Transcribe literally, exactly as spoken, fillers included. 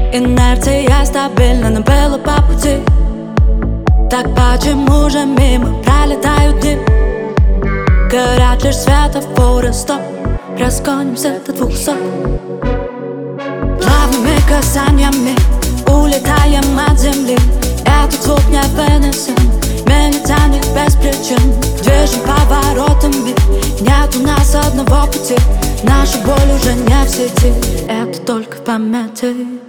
Инерция стабильна, нам было по пути. Так почему же мимо пролетают дни? Горят лишь светофоры, стоп, разгонимся до двухсот. Плавными касаниями улетаем от земли. Этот звук не вынесен, меня тянет без причин. Движем поворотами, нет у нас одного пути. Наша боль уже не в сети, это только в памяти.